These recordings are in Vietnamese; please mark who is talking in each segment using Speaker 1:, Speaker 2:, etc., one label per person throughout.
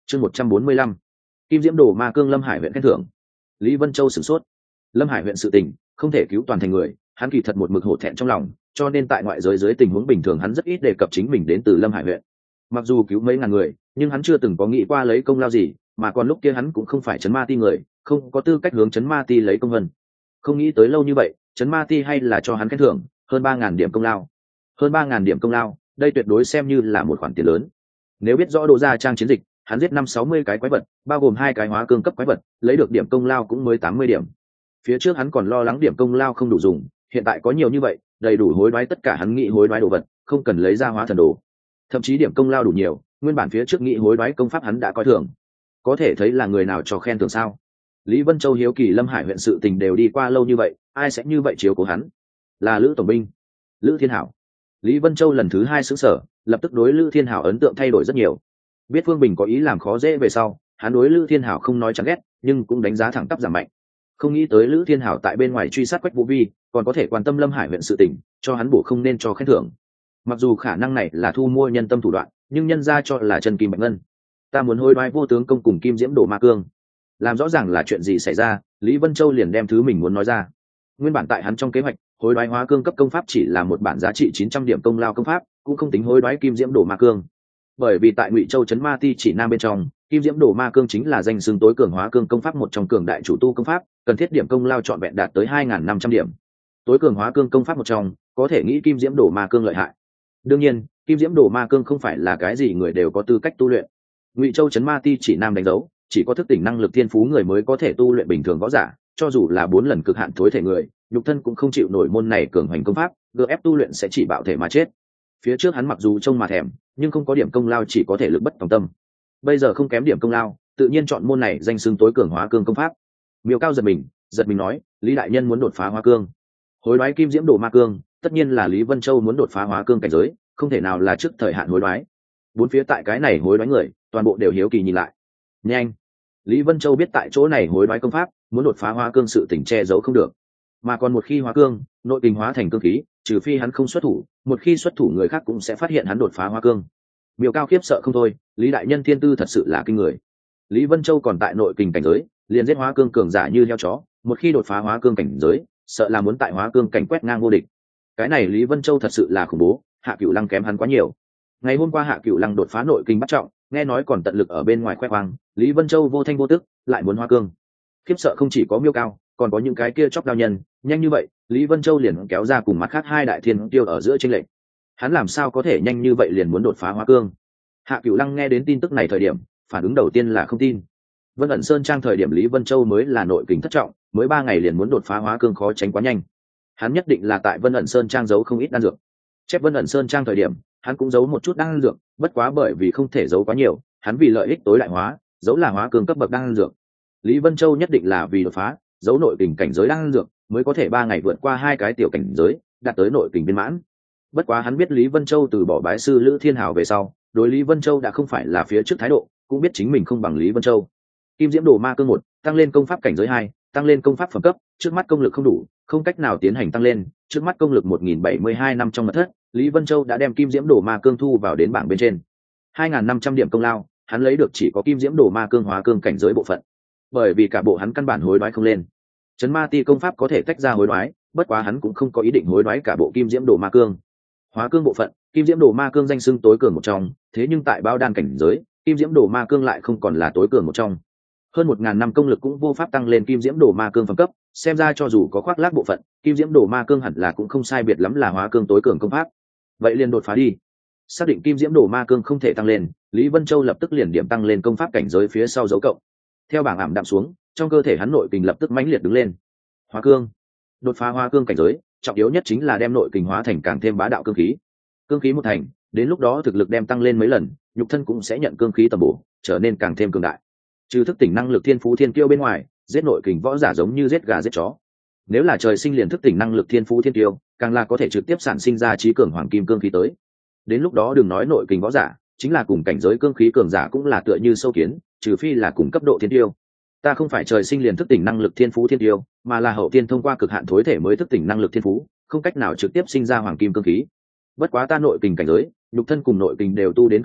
Speaker 1: chương 145, kim diễm đồ ma cương Lâm Hải huyện khen thưởng. Lý Vân Châu sửng sốt. Lâm Hải huyện sự tình không thể cứu toàn thành người, hắn kỳ thật một mực hổ thẹn trong lòng, cho nên tại ngoại giới dưới tình huống bình thường hắn rất ít đề cập chính mình đến từ Lâm Hải huyện. Mặc dù cứu mấy ngàn người, nhưng hắn chưa từng có nghĩ qua lấy công lao gì, mà còn lúc kia hắn cũng không phải trấn ma ti người, không có tư cách hướng trấn ma ti lấy công vân. Không nghĩ tới lâu như vậy, trấn ma ti hay là cho hắn khen thưởng hơn 3.000 điểm công lao. Hơn 3.000 điểm công lao, đây tuyệt đối xem như là một khoản tiền lớn. Nếu biết rõ Đỗ Gia Trang chiến dịch, hắn giết 560 cái quái vật, bao gồm 2 cái hóa cương cấp quái vật, lấy được điểm công lao cũng mới 80 điểm. Phía trước hắn còn lo lắng điểm công lao không đủ dùng, hiện tại có nhiều như vậy, đầy đủ hối đoái tất cả hắn nghĩ hối đoái đồ vật, không cần lấy ra hóa thần đồ. Thậm chí điểm công lao đủ nhiều, nguyên bản phía trước nghĩ hối đoái công pháp hắn đã coi thường. Có thể thấy là người nào cho khen thưởng sao? Lý Vân Châu hiếu kỳ Lâm Hải huyện sự tình đều đi qua lâu như vậy, ai sẽ như vậy chiếu cố hắn? Là Lữ tổng binh, Lữ Thiên Hảo. Lý Vân Châu lần thứ 2 sững sờ, lập tức đối Lữ Thiên Hảo ấn tượng thay đổi rất nhiều. Biết Phương Bình có ý làm khó dễ về sau, hắn đối Lữ Thiên Hảo không nói chẳng ghét, nhưng cũng đánh giá thẳng tắp giảm mạnh. Không nghĩ tới Lữ Thiên Hảo tại bên ngoài truy sát Quách Vũ Vi, còn có thể quan tâm Lâm Hải huyện sự tình, cho hắn bổ không nên cho khen thưởng. Mặc dù khả năng này là thu mua nhân tâm thủ đoạn, nhưng nhân ra cho là chân kim bạch ngân. Ta muốn hối đoái vô tướng công cùng kim diễm đồ ma cương. Làm rõ ràng là chuyện gì xảy ra, Lý Vân Châu liền đem thứ mình muốn nói ra. Nguyên bản tại hắn trong kế hoạch, hối đoái hóa cương cấp công pháp chỉ là một bản giá trị 900 điểm công lao công pháp, cũng không tính hối đoái kim diễm đồ ma cương. Bởi vì tại Ngụy Châu trấn ma ti chỉ nam bên trong, kim diễm đồ ma cương chính là danh xưng tối cường hóa cương công pháp một trong cường đại chủ tu công pháp, cần thiết điểm công lao trọn vẹn đạt tới 2.500 điểm. Tối cường hóa cương công pháp một trong, có thể nghĩ kim diễm đồ ma cương lợi hại. Đương nhiên, kim diễm đồ ma cương không phải là cái gì người đều có tư cách tu luyện. Ngụy Châu trấn ma ti chỉ nam đánh dấu, chỉ có thức tỉnh năng lực thiên phú người mới có thể tu luyện bình thường võ giả, cho dù là 4 lần cực hạn thối thể người, nhục thân cũng không chịu nổi môn này cường hành công pháp, gượng ép tu luyện sẽ chỉ bạo thể mà chết. Phía trước hắn mặc dù trông mà thèm, nhưng không có điểm công lao chỉ có thể lực bất tòng tâm. Bây giờ không kém điểm công lao, tự nhiên chọn môn này danh xưng tối cường hóa cương công pháp. Miêu Cao giật mình nói, Lý đại nhân muốn đột phá hóa cương, hối đoái kim diễm đồ ma cương, tất nhiên là Lý Vân Châu muốn đột phá hóa cương cảnh giới, không thể nào là trước thời hạn hối đoái. Bốn phía tại cái này hối đoái người, toàn bộ đều hiếu kỳ nhìn lại. Nhanh! Lý Vân Châu biết tại chỗ này hối đoái công pháp, muốn đột phá hóa cương sự tình che giấu không được. Mà còn một khi hóa cương, nội kình hóa thành cương khí, trừ phi hắn không xuất thủ, một khi xuất thủ người khác cũng sẽ phát hiện hắn đột phá hóa cương. Miêu Cao khiếp sợ không thôi, Lý đại nhân thiên tư thật sự là kinh người. Lý Vân Châu còn tại nội kình cảnh giới, liền giết hóa cương cường giả như heo chó, một khi đột phá hóa cương cảnh giới, sợ là muốn tại hóa cương cảnh quét ngang vô địch. Cái này Lý Vân Châu thật sự là khủng bố, Hạ Cửu Lăng kém hắn quá nhiều. Ngày hôm qua Hạ Cửu Lăng đột phá nội kinh bắt trọng, nghe nói còn tận lực ở bên ngoài khoe khoang, Lý Vân Châu vô thanh vô tức, lại muốn hóa cương. Khiếp sợ không chỉ có Miêu Cao, còn có những cái kia chóp đao nhân, nhanh như vậy, Lý Vân Châu liền kéo ra cùng mắt khác 2 đại thiên tiêu ở giữa chênh lệch. Hắn làm sao có thể nhanh như vậy liền muốn đột phá hóa cương? Hạ Cửu Lăng nghe đến tin tức này thời điểm, phản ứng đầu tiên là không tin. Vân ẩn sơn trang thời điểm Lý Vân Châu mới là nội kình thất trọng, mới 3 ngày liền muốn đột phá hóa cương khó tránh quá nhanh. Hắn nhất định là tại Vân ẩn sơn trang giấu không ít đan dược. Chép Vân ẩn sơn trang thời điểm, hắn cũng giấu một chút đan dược, bất quá bởi vì không thể giấu quá nhiều, hắn vì lợi ích tối đại hóa, giấu là hóa cương cấp bậc đan dược. Lý Vân Châu nhất định là vì đột phá, giấu nội kình cảnh giới đan dược, mới có thể 3 ngày vượt qua 2 cái tiểu cảnh giới, đạt tới nội kình viên mãn. Bất quá hắn biết Lý Vân Châu từ bỏ bái sư Lữ Thiên Hảo về sau, đối Lý Vân Châu đã không phải là phía trước thái độ, cũng biết chính mình không bằng Lý Vân Châu. Kim diễm đồ ma cương 1, tăng lên công pháp cảnh giới 2, tăng lên công pháp phẩm cấp, trước mắt công lực không đủ, không cách nào tiến hành tăng lên, trước mắt công lực 1072 năm trong mật thất, Lý Vân Châu đã đem kim diễm đồ ma cương thu vào đến bảng bên trên. 2.500 điểm công lao, hắn lấy được chỉ có kim diễm đồ ma cương hóa cương cảnh giới bộ phận. Bởi vì cả bộ hắn căn bản hối đoái không lên. Trấn ma ti công pháp có thể tách ra hối đoái, bất quá hắn cũng không có ý định hối đoái cả bộ kim diễm đồ ma cương. Hóa cương bộ phận, kim diễm đồ ma cương danh xưng tối cường một trong, thế nhưng tại bao đan cảnh giới, kim diễm đồ ma cương lại không còn là tối cường một trong. Hơn 1.000 năm công lực cũng vô pháp tăng lên kim diễm đồ ma cương phẩm cấp, xem ra cho dù có khoác lác bộ phận, kim diễm đồ ma cương hẳn là cũng không sai biệt lắm là hóa cương tối cường công pháp. Vậy liền đột phá đi. Xác định kim diễm đồ ma cương không thể tăng lên, Lý Vân Châu lập tức liền điểm tăng lên công pháp cảnh giới phía sau dấu cộng. Theo bảng ảm đạm xuống, trong cơ thể hắn nội kình lập tức mãnh liệt đứng lên. Hóa cương, đột phá hóa cương cảnh giới, trọng yếu nhất chính là đem nội kình hóa thành càng thêm bá đạo cương khí. Cương khí một thành, đến lúc đó thực lực đem tăng lên mấy lần, nhục thân cũng sẽ nhận cương khí tầm bổ, trở nên càng thêm cường đại. Trừ thức tỉnh năng lực thiên phú thiên kiêu bên ngoài, giết nội kình võ giả giống như giết gà giết chó. Nếu là trời sinh liền thức tỉnh năng lực thiên phú thiên kiêu, càng là có thể trực tiếp sản sinh ra trí cường hoàng kim cương khí tới. Đến lúc đó đừng nói nội kình võ giả, chính là cùng cảnh giới cương khí cường giả cũng là tựa như sâu kiến, trừ phi là cùng cấp độ thiên tiêu. Ta không phải trời sinh liền thức tỉnh năng lực thiên phú thiên tiêu, mà là hậu tiên thông qua cực hạn thối thể mới thức tỉnh năng lực thiên phú, không cách nào trực tiếp sinh ra hoàng kim cương khí. Bất quá ta nội kình cảnh giới, nhục thân cùng nội kình đều tu đến cực hạn,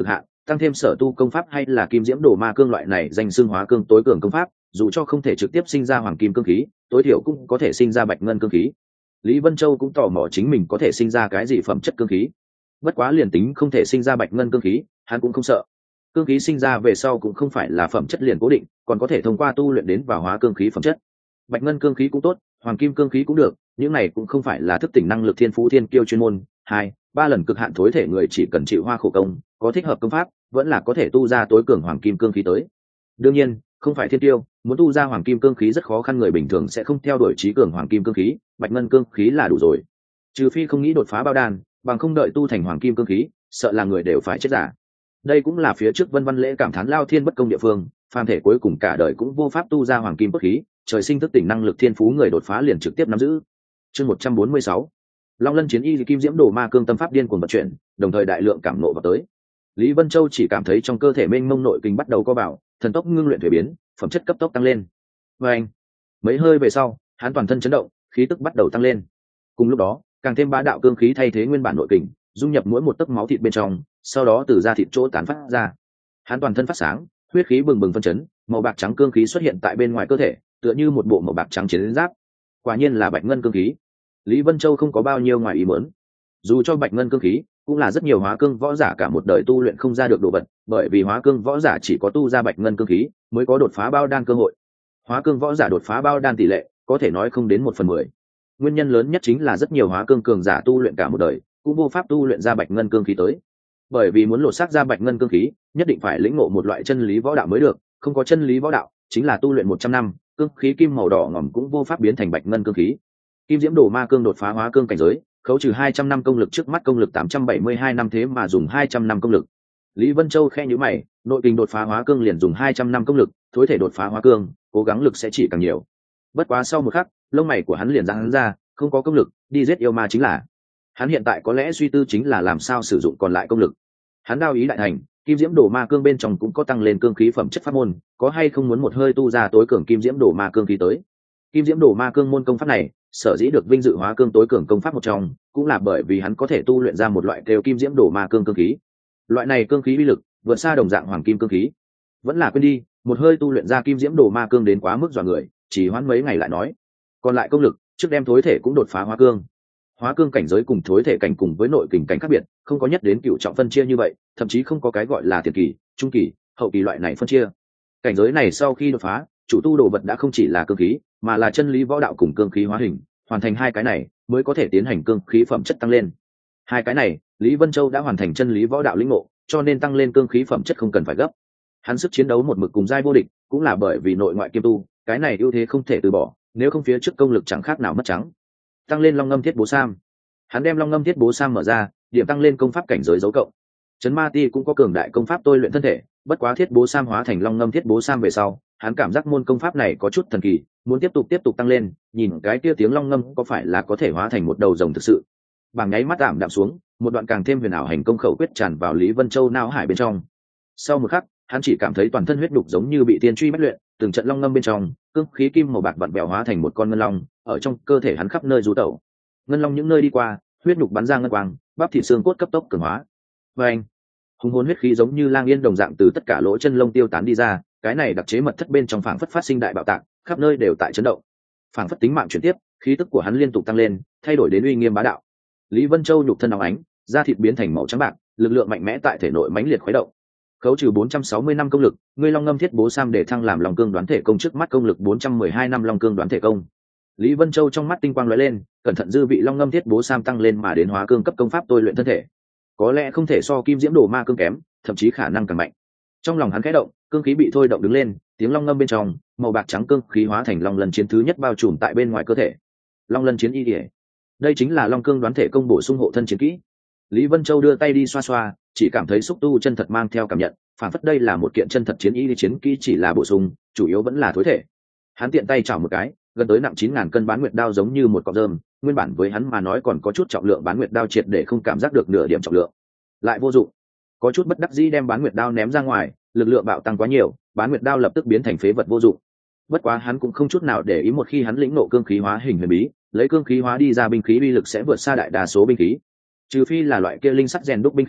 Speaker 1: tăng thêm sở tu công pháp hay là kim diễm đồ ma cương loại này danh xưng hóa cương tối cường công pháp, dù cho không thể trực tiếp sinh ra hoàng kim cương khí, tối thiểu cũng có thể sinh ra bạch ngân cương khí. Lý Vân Châu cũng tò mò chính mình có thể sinh ra cái gì phẩm chất cương khí. Bất quá liền tính không thể sinh ra bạch ngân cương khí, hắn cũng không sợ. Cương khí sinh ra về sau cũng không phải là phẩm chất liền cố định, còn có thể thông qua tu luyện đến vào hóa cương khí phẩm chất. Bạch ngân cương khí cũng tốt, hoàng kim cương khí cũng được, những này cũng không phải là thức tỉnh năng lực thiên phú thiên kiêu chuyên môn. 2-3 lần cực hạn thối thể người chỉ cần chịu hoa khổ công, có thích hợp công pháp, vẫn là có thể tu ra tối cường hoàng kim cương khí tới. Đương nhiên, không phải thiên kiêu, muốn tu ra hoàng kim cương khí rất khó khăn, người bình thường sẽ không theo đuổi trí cường hoàng kim cương khí, bạch ngân cương khí là đủ rồi. Trừ phi không nghĩ đột phá bao đan, bằng không đợi tu thành hoàng kim cương khí, sợ là người đều phải chết giả. Đây cũng là phía trước Vân Văn Lễ cảm thán lao thiên bất công địa phương, phàm thể cuối cùng cả đời cũng vô pháp tu ra hoàng kim cốt khí, trời sinh thức tỉnh năng lực thiên phú người đột phá liền trực tiếp nắm giữ. Chương 146. Long Lân chiến y kim diễm đồ ma cương tâm pháp điên cuồng vận chuyển, đồng thời đại lượng cảm nộ vào tới. Lý Vân Châu chỉ cảm thấy trong cơ thể mênh mông nội kinh bắt đầu co vào, thần tốc ngưng luyện thủy biến, phẩm chất cấp tốc tăng lên. Và anh, mấy hơi về sau, hắn toàn thân chấn động, khí tức bắt đầu tăng lên. Cùng lúc đó, càng thêm bá đạo cương khí thay thế nguyên bản nội kình, dung nhập mỗi một tấc máu thịt bên trong, sau đó từ da thịt chỗ tán phát ra. Hắn toàn thân phát sáng, huyết khí bừng bừng phân chấn, màu bạc trắng cương khí xuất hiện tại bên ngoài cơ thể, tựa như một bộ màu bạc trắng chiến giáp. Quả nhiên là bạch ngân cương khí. Lý Vân Châu không có bao nhiêu ngoài ý muốn. Dù cho bạch ngân cương khí cũng là rất nhiều hóa cương võ giả cả một đời tu luyện không ra được đồ vật, bởi vì hóa cương võ giả chỉ có tu ra bạch ngân cương khí mới có đột phá bao đan cơ hội. Hóa cương võ giả đột phá bao đan tỷ lệ có thể nói không đến 1/10. Nguyên nhân lớn nhất chính là rất nhiều hóa cương cường giả tu luyện cả một đời cũng vô pháp tu luyện ra bạch ngân cương khí tới. Bởi vì muốn lột xác ra bạch ngân cương khí, nhất định phải lĩnh ngộ một loại chân lý võ đạo mới được, không có chân lý võ đạo, chính là tu luyện 100 năm, cương khí kim màu đỏ ngòm cũng vô pháp biến thành bạch ngân cương khí. Kim diễm đồ ma cương đột phá hóa cương cảnh giới, khấu trừ 200 năm công lực, trước mắt công lực 872 năm, thế mà dùng 200 năm công lực. Lý Vân Châu khe nhíu mày, nội kinh đột phá hóa cương liền dùng 200 năm công lực, thối thể đột phá hóa cương, cố gắng lực sẽ chỉ càng nhiều. Bất quá sau một khắc, lông mày của hắn liền giãn ra, không có công lực, đi giết yêu ma chính là. Hắn hiện tại có lẽ suy tư chính là làm sao sử dụng còn lại công lực. Hắn đao ý đại thành, kim diễm đồ ma cương bên trong cũng có tăng lên cương khí phẩm chất pháp môn, có hay không muốn một hơi tu ra tối cường kim diễm đồ ma cương khí tới. Kim diễm đồ ma cương môn công pháp này, sở dĩ được vinh dự hóa cương tối cường công pháp một trong, cũng là bởi vì hắn có thể tu luyện ra một loại kêu kim diễm đồ ma cương cương khí. Loại này cương khí uy lực vượt xa đồng dạng hoàng kim cương khí. Vẫn là quên đi, một hơi tu luyện ra kim diễm đồ ma cương đến quá mức dọa người, chỉ hoãn mấy ngày lại nói. Còn lại công lực, trước đem thối thể cũng đột phá hóa cương. Hóa cương cảnh giới cùng thối thể cảnh cùng với nội kình cảnh khác biệt, không có nhất đến cựu trọng phân chia như vậy, thậm chí không có cái gọi là tiền kỳ, trung kỳ, hậu kỳ loại này phân chia. Cảnh giới này sau khi đột phá, chủ tu đồ vật đã không chỉ là cương khí, mà là chân lý võ đạo cùng cương khí hóa hình, hoàn thành hai cái này mới có thể tiến hành cương khí phẩm chất tăng lên. Hai cái này, Lý Vân Châu đã hoàn thành chân lý võ đạo lĩnh ngộ, cho nên tăng lên cương khí phẩm chất không cần phải gấp. Hắn sức chiến đấu một mực cùng giai vô địch, cũng là bởi vì nội ngoại kiêm tu, cái này ưu thế không thể từ bỏ, nếu không phía trước công lực chẳng khác nào mất trắng. Tăng lên long ngâm thiết bố sam. Hắn đem long ngâm thiết bố sam mở ra, điểm tăng lên công pháp cảnh giới dấu cộng. Trấn Ma Ti cũng có cường đại công pháp tôi luyện thân thể, bất quá thiết bố sam hóa thành long ngâm thiết bố sam về sau, hắn cảm giác môn công pháp này có chút thần kỳ, muốn tiếp tục tăng lên, nhìn cái kia tiếng long ngâm có phải là có thể hóa thành một đầu rồng thực sự. Bảng nháy mắt tạm đạm xuống, một đoạn càng thêm huyền ảo hành công khẩu quyết tràn vào Lý Vân Châu não hải bên trong. Sau một khắc, hắn chỉ cảm thấy toàn thân huyết đục giống như bị tiên truy bách luyện, từng trận long ngâm bên trong, cương khí kim màu bạc vặn bèo hóa thành một con ngân long, ở trong cơ thể hắn khắp nơi du tẩu. Ngân long những nơi đi qua, huyết đục bắn ra ngân quang, bắp thịt xương cốt cấp tốc cường hóa. Và anh, hùng hồn huyết khí giống như lang yên đồng dạng từ tất cả lỗ chân lông tiêu tán đi ra, cái này đặc chế mật thất bên trong phảng phất phát sinh đại bạo tạc, khắp nơi đều tại chấn động. Phảng phất tính mạng chuyển tiếp, khí tức của hắn liên tục tăng lên, thay đổi đến uy nghiêm bá đạo. Lý Vân Châu nhục thân óng ánh, da thịt biến thành màu trắng bạc, lực lượng mạnh mẽ tại thể nội mãnh liệt khuấy động. Khấu trừ 460 năm công lực, ngươi long ngâm thiết bố sam để thăng làm long cương đoán thể công, trước mắt công lực 412 năm long cương đoán thể công. Lý Vân Châu trong mắt tinh quang lóe lên, cẩn thận dư vị long ngâm thiết bố sam tăng lên mà đến hóa cương cấp công pháp tôi luyện thân thể. Có lẽ không thể so kim diễm đồ ma cương kém, thậm chí khả năng càng mạnh. Trong lòng hắn khẽ động, cương khí bị thôi động đứng lên, tiếng long ngâm bên trong, màu bạc trắng cương khí hóa thành long lân chiến thứ nhất bao trùm tại bên ngoài cơ thể. Long lân chiến y liễu. Đây chính là long cương đoán thể công bổ sung hộ thân chiến kỹ. Lý Vân Châu đưa tay đi xoa xoa, chỉ cảm thấy xúc tu chân thật mang theo cảm nhận, phản phất đây là một kiện chân thật chiến y, chiến kỹ chỉ là bổ sung, chủ yếu vẫn là thối thể. Hắn tiện tay chảo một cái, gần tới nặng 9.000 cân bán nguyệt đao giống như một cọng rơm, nguyên bản với hắn mà nói còn có chút trọng lượng bán nguyệt đao triệt để không cảm giác được nửa điểm trọng lượng, lại vô dụng. Có chút bất đắc dĩ đem bán nguyệt đao ném ra ngoài, lực lượng bạo tăng quá nhiều, bán nguyệt đao lập tức biến thành phế vật vô dụng. Bất quá hắn cũng không chút nào để ý, một khi hắn lĩnh ngộ cương khí hóa hình huyền bí, lấy cương khí hóa đi ra binh khí uy lực sẽ vượt xa đại đa số binh khí. Trừ phi là loại kia linh sắt rèn đúc binh khí,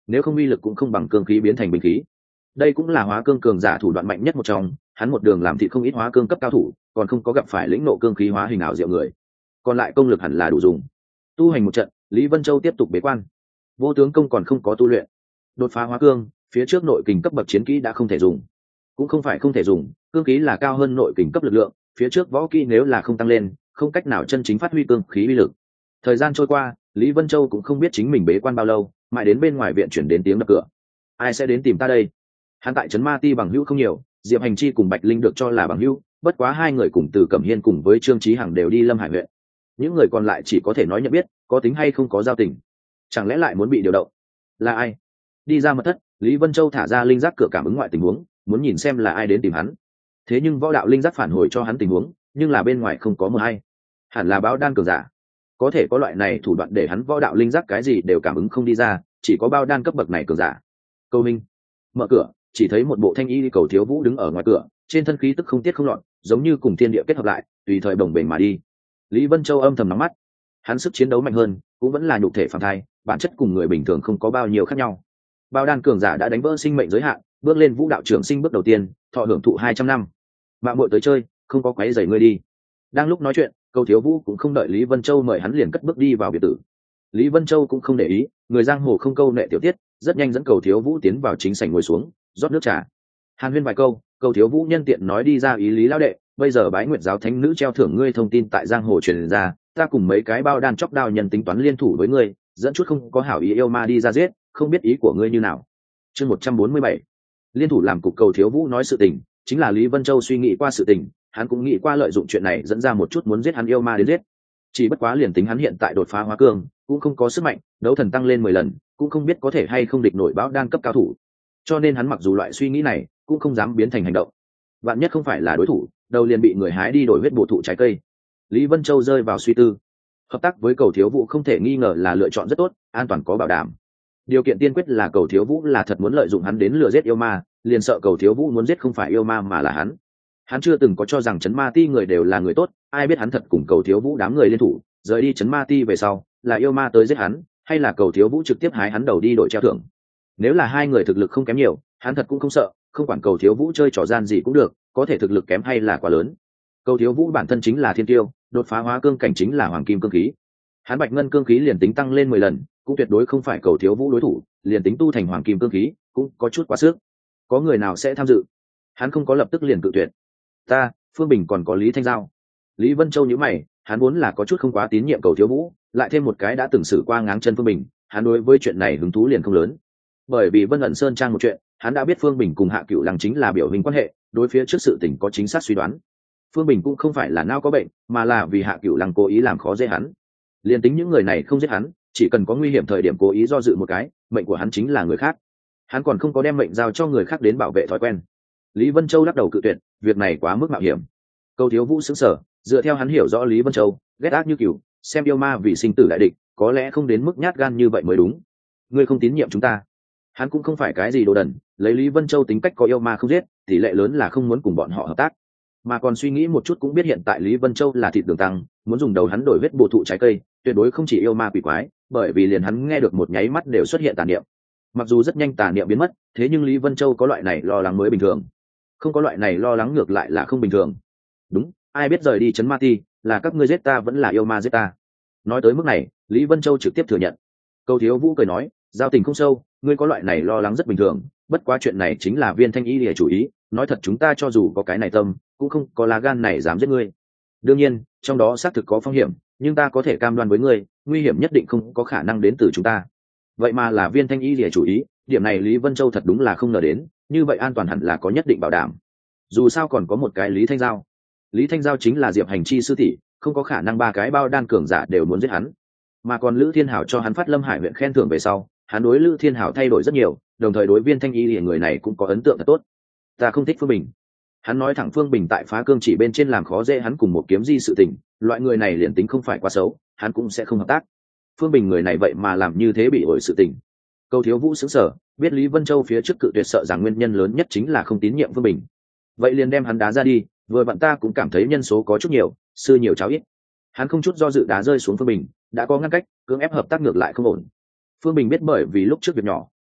Speaker 1: nếu không uy lực cũng không bằng cương khí biến thành binh khí. Đây cũng là hóa cương cường giả thủ đoạn mạnh nhất một trong, hắn một đường làm thịt không ít hóa cương cấp cao thủ, còn không có gặp phải lĩnh nộ cương khí hóa hình ảo diệu người, còn lại công lực hẳn là đủ dùng. Tu hành một trận, Lý Vân Châu tiếp tục bế quan. Vô tướng công còn không có tu luyện, đột phá hóa cương, phía trước nội kình cấp bậc chiến kỹ đã không thể dùng. Cũng không phải không thể dùng, cương khí là cao hơn nội kình cấp lực lượng, phía trước võ kỹ nếu là không tăng lên, không cách nào chân chính phát huy cương khí uy lực. Thời gian trôi qua, Lý Vân Châu cũng không biết chính mình bế quan bao lâu, mãi đến bên ngoài viện chuyển đến tiếng đập cửa. Ai sẽ đến tìm ta đây? Hắn tại trấn Ma Ti bằng hữu không nhiều, Diệp Hành Chi cùng Bạch Linh được cho là bằng hữu, bất quá hai người cùng Từ Cẩm Hiên cùng với Trương Chí Hằng đều đi Lâm Hải huyện. Những người còn lại chỉ có thể nói nhận biết, có tính hay không có giao tình. Chẳng lẽ lại muốn bị điều động? Là ai? Đi ra mật thất, Lý Vân Châu thả ra linh giác cửa cảm ứng ngoại tình huống, muốn nhìn xem là ai đến tìm hắn. Thế nhưng võ đạo linh giác phản hồi cho hắn tình huống, nhưng là bên ngoài không có một ai. Hẳn là báo đan cường giả. Có thể có loại này thủ đoạn để hắn võ đạo linh giác cái gì đều cảm ứng không đi ra, chỉ có bao đan cấp bậc này cường giả. Câu Minh, mở cửa, chỉ thấy một bộ thanh y Cầu Thiếu Vũ đứng ở ngoài cửa, trên thân khí tức không tiết không loạn, giống như cùng thiên địa kết hợp lại, tùy thời bồng bềnh mà đi. Lý Vân Châu âm thầm nắm mắt, hắn sức chiến đấu mạnh hơn, cũng vẫn là nhục thể phàm thai, bản chất cùng người bình thường không có bao nhiêu khác nhau. Bao đan cường giả đã đánh vỡ sinh mệnh giới hạn, bước lên vũ đạo trường sinh bước đầu tiên, thọ hưởng thụ 200 năm. Mạng muội tới chơi, không có quấy rầy ngươi đi. Đang lúc nói chuyện, Cầu Thiếu Vũ cũng không đợi Lý Vân Châu mời hắn liền cất bước đi vào biệt tử. Lý Vân Châu cũng không để ý, người giang hồ không câu nệ tiểu tiết, rất nhanh dẫn Cầu Thiếu Vũ tiến vào chính sảnh ngồi xuống, rót nước trà. Hàn huyên vài câu, Cầu Thiếu Vũ nhân tiện nói đi ra ý Lý lão đệ, bây giờ Bái Nguyệt giáo thánh nữ treo thưởng ngươi thông tin tại giang hồ truyền ra, ta cùng mấy cái bao đan chóc đao nhân tính toán liên thủ với ngươi, dẫn chút không có hảo ý yêu ma đi ra giết, không biết ý của ngươi như nào. Chương 147. Liên thủ làm cục. Cầu Thiếu Vũ nói sự tình, chính là Lý Vân Châu suy nghĩ qua sự tình, hắn cũng nghĩ qua lợi dụng chuyện này dẫn ra một chút muốn giết hắn yêu ma đến giết. Chỉ bất quá liền tính hắn hiện tại đột phá hóa cương, cũng không có sức mạnh, đấu thần tăng lên 10 lần, cũng không biết có thể hay không địch nổi báo đan cấp cao thủ. Cho nên hắn mặc dù loại suy nghĩ này, cũng không dám biến thành hành động. Vạn nhất không phải là đối thủ, đầu liền bị người hái đi đổi huyết bổ thụ trái cây. Lý Vân Châu rơi vào suy tư. Hợp tác với Cầu Thiếu Vũ không thể nghi ngờ là lựa chọn rất tốt, an toàn có bảo đảm. Điều kiện tiên quyết là Cầu Thiếu Vũ là thật muốn lợi dụng hắn đến lừa giết yêu ma, liền sợ Cầu Thiếu Vũ muốn giết không phải yêu ma mà là hắn. Hắn chưa từng có cho rằng Trấn Ma Ti người đều là người tốt, ai biết hắn thật cùng Cầu Thiếu Vũ đám người liên thủ, rời đi Trấn Ma Ti về sau, là yêu ma tới giết hắn, hay là Cầu Thiếu Vũ trực tiếp hái hắn đầu đi đổi treo thưởng. Nếu là hai người thực lực không kém nhiều, hắn thật cũng không sợ, không quản Cầu Thiếu Vũ chơi trò gian gì cũng được, có thể thực lực kém hay là quá lớn. Cầu Thiếu Vũ bản thân chính là thiên tiêu, đột phá hóa cương cảnh chính là hoàng kim cương khí. Hắn bạch ngân cương khí liền tính tăng lên 10 lần, cũng tuyệt đối không phải Cầu Thiếu Vũ đối thủ, liền tính tu thành hoàng kim cương khí, cũng có chút quá sức. Có người nào sẽ tham dự? Hắn không có lập tức liền cự tuyệt. Ta, Phương Bình còn có Lý Thanh Giao. Lý Vân Châu nhíu mày, hắn vốn là có chút không quá tín nhiệm Cầu Thiếu Vũ, lại thêm một cái đã từng xử qua ngáng chân Phương Bình, hắn đối với chuyện này hứng thú liền không lớn. Bởi vì Vân ẩn sơn trang một chuyện, hắn đã biết Phương Bình cùng Hạ Cửu Lăng chính là biểu hình quan hệ, đối phía trước sự tình có chính xác suy đoán. Phương Bình cũng không phải là não có bệnh, mà là vì Hạ Cửu Lăng cố ý làm khó dễ hắn. Liên tính những người này không giết hắn, chỉ cần có nguy hiểm thời điểm cố ý do dự một cái, mệnh của hắn chính là người khác. Hắn còn không có đem mệnh giao cho người khác đến bảo vệ thói quen. Lý Vân Châu lắc đầu cự tuyệt, việc này quá mức mạo hiểm. Cầu Thiếu Vũ sững sờ, dựa theo hắn hiểu rõ Lý Vân Châu, ghét ác như cừu, xem yêu ma vì sinh tử đại địch, có lẽ không đến mức nhát gan như vậy mới đúng. Ngươi không tín nhiệm chúng ta? Hắn cũng không phải cái gì đồ đần, lấy Lý Vân Châu tính cách có yêu ma không giết, tỷ lệ lớn là không muốn cùng bọn họ hợp tác. Mà còn suy nghĩ một chút cũng biết hiện tại Lý Vân Châu là thịt đường tăng, muốn dùng đầu hắn đổi huyết bổ thụ trái cây, tuyệt đối không chỉ yêu ma quỷ quái, bởi vì liền hắn nghe được một nháy mắt đều xuất hiện tà niệm. Mặc dù rất nhanh tà niệm biến mất, thế nhưng Lý Vân Châu có loại này lo lắng mới bình thường. Không có loại này lo lắng ngược lại là không bình thường. Đúng, ai biết rời đi Trấn Ma Ti, là các ngươi giết ta vẫn là yêu ma giết ta. Nói tới mức này, Lý Vân Châu trực tiếp thừa nhận. Cầu Thiếu Vũ cười nói, giao tình không sâu, ngươi có loại này lo lắng rất bình thường, bất quá chuyện này chính là Viên Thanh Y để chủ ý, nói thật chúng ta cho dù có cái này tâm, cũng không có lá gan này dám giết ngươi. Đương nhiên, trong đó xác thực có phong hiểm, nhưng ta có thể cam đoan với ngươi, nguy hiểm nhất định không có khả năng đến từ chúng ta. Vậy mà là Viên Thanh Y để chủ ý, điểm này Lý Vân Châu thật đúng là không ngờ đến, như vậy an toàn hẳn là có nhất định bảo đảm. Dù sao còn có một cái Lý Thanh Giao. Lý Thanh Giao chính là Diệp Hành Chi sư tỷ, không có khả năng ba cái bao đan cường giả đều muốn giết hắn. Mà còn Lữ Thiên Hảo cho hắn phát Lâm Hải huyện khen thưởng về sau, hắn đối Lữ Thiên Hảo thay đổi rất nhiều, đồng thời đối Viên Thanh Y thì người này cũng có ấn tượng thật tốt. Ta không thích Phương Bình. Hắn nói thẳng Phương Bình tại phá cương chỉ bên trên làm khó dễ hắn cùng một kiếm di sự tình, loại người này liền tính không phải quá xấu, hắn cũng sẽ không hợp tác. Phương Bình người này vậy mà làm như thế bị ổi sự tình. Cầu Thiếu Vũ sững sờ, biết Lý Vân Châu phía trước cự tuyệt sợ rằng nguyên nhân lớn nhất chính là không tín nhiệm Phương Bình. Vậy liền đem hắn đá ra đi, vừa vặn ta cũng cảm thấy nhân số có chút nhiều, sư nhiều cháu ít. Hắn không chút do dự đá rơi xuống Phương Bình, đã có ngăn cách, cưỡng ép hợp tác ngược lại không ổn. Phương Bình biết bởi vì lúc trước việc nhỏ,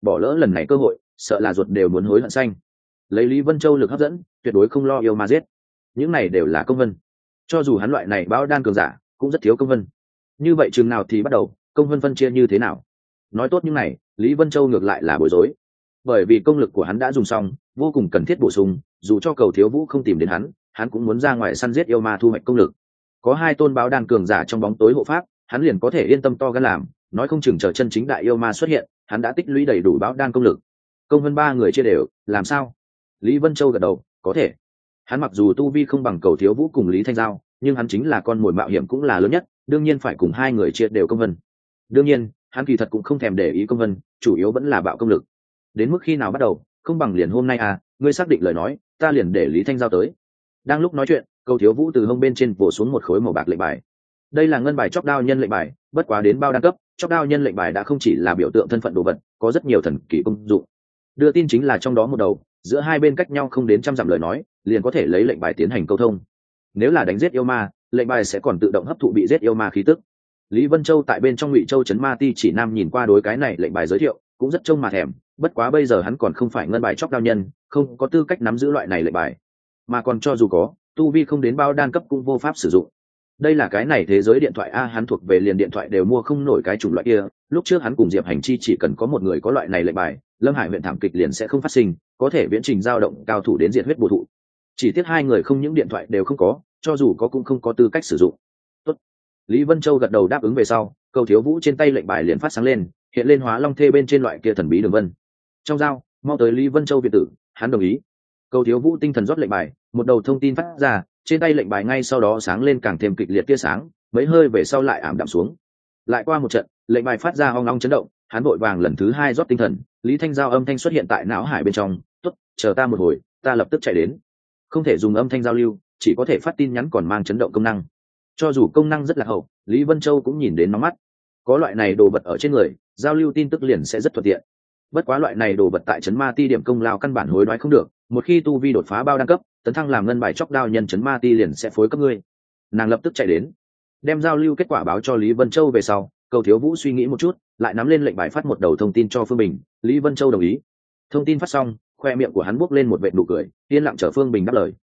Speaker 1: bỏ lỡ lần này cơ hội sợ là ruột đều muốn hối hận xanh. Lấy Lý Vân Châu lực hấp dẫn, tuyệt đối không lo yêu ma giết. Những này đều là công vân, cho dù hắn loại này báo đan cường giả cũng rất thiếu công vân. Như vậy chừng nào thì bắt đầu công vân phân chia như thế nào? Nói tốt những này, Lý Vân Châu ngược lại là bối rối, bởi vì công lực của hắn đã dùng xong, vô cùng cần thiết bổ sung, dù cho Cầu Thiếu Vũ không tìm đến hắn cũng muốn ra ngoài săn giết yêu ma thu hoạch công lực. Có hai tôn báo đan cường giả trong bóng tối hộ pháp, hắn liền có thể yên tâm to gan làm, nói không chừng chờ chân chính đại yêu ma xuất hiện, hắn đã tích lũy đầy đủ báo đan công lực. Công hơn ba người chia đều, làm sao? Lý Vân Châu gật đầu, có thể. Hắn mặc dù tu vi không bằng Cầu Thiếu Vũ cùng Lý Thanh Giao, nhưng hắn chính là con mồi mạo hiểm cũng là lớn nhất, đương nhiên phải cùng hai người chia đều công vân. Đương nhiên, hắn kỳ thật cũng không thèm để ý công vân, chủ yếu vẫn là bạo công lực. Đến mức khi nào bắt đầu, không bằng liền hôm nay à, ngươi xác định lời nói, ta liền để Lý Thanh Giao tới. Đang lúc nói chuyện, Cầu Thiếu Vũ từ hông bên trên vỗ xuống một khối màu bạc lệnh bài. Đây là ngân bài chóp đao nhân lệnh bài, bất quá đến bao đẳng cấp, chóp đao nhân lệnh bài đã không chỉ là biểu tượng thân phận đồ vật, có rất nhiều thần kỳ công dụng. Đưa tin chính là trong đó một đầu, giữa hai bên cách nhau không đến trăm dặm lời nói, liền có thể lấy lệnh bài tiến hành câu thông. Nếu là đánh giết yêu ma, lệnh bài sẽ còn tự động hấp thụ bị giết yêu ma khí tức. Lý Vân Châu tại bên trong Ngụy Châu trấn Ma Ti chỉ nam nhìn qua đối cái này lệnh bài giới thiệu, cũng rất trông mà thèm, bất quá bây giờ hắn còn không phải ngân bài chóp đao nhân, không có tư cách nắm giữ loại này lệnh bài, mà còn cho dù có, tu vi không đến bao đan cấp cũng vô pháp sử dụng. Đây là cái này thế giới điện thoại a, hắn thuộc về liền điện thoại đều mua không nổi cái chủng loại kia. Lúc trước hắn cùng Diệp Hành Chi chỉ cần có một người có loại này lệnh bài, Lâm Hải huyện thảm kịch liền sẽ không phát sinh, có thể viễn trình giao động cao thủ đến diệt huyết bổ thụ. Chỉ tiếc hai người không những điện thoại đều không có, cho dù có cũng không có tư cách sử dụng. Tốt. Lý Vân Châu gật đầu đáp ứng về sau, Cầu Thiếu Vũ trên tay lệnh bài liền phát sáng lên, hiện lên hóa long thê bên trên loại kia thần bí đường vân. Trong dao, mau tới Lý Vân Châu viện tử, hắn đồng ý. Cầu Thiếu Vũ tinh thần rót lệnh bài, một đầu thông tin phát ra, trên tay lệnh bài ngay sau đó sáng lên càng thêm kịch liệt tia sáng, mấy hơi về sau lại ảm đạm xuống. Lại qua một trận, lệnh bài phát ra ong ong chấn động, hắn vội vàng lần thứ hai rót tinh thần, Lý Thanh Giao âm thanh xuất hiện tại não hải bên trong, "Tốt, chờ ta một hồi, ta lập tức chạy đến." Không thể dùng âm thanh giao lưu, chỉ có thể phát tin nhắn còn mang chấn động công năng. Cho dù công năng rất là hậu, Lý Vân Châu cũng nhìn đến nóng mắt. Có loại này đồ vật ở trên người, giao lưu tin tức liền sẽ rất thuận tiện. Bất quá loại này đồ vật tại trấn Ma Ti điểm công lao căn bản hối đoái không được, một khi tu vi đột phá bao đẳng cấp, tấn thăng làm ngân bài chóp đao nhân trấn Ma Ti liền sẽ phối cấp ngươi. Nàng lập tức chạy đến, đem giao lưu kết quả báo cho Lý Vân Châu về sau, Cầu Thiếu Vũ suy nghĩ một chút, lại nắm lên lệnh bài phát một đầu thông tin cho Phương Bình, Lý Vân Châu đồng ý. Thông tin phát xong, khoe miệng của hắn buốc lên một vệt nụ cười, yên lặng chờ Phương Bình đáp lời.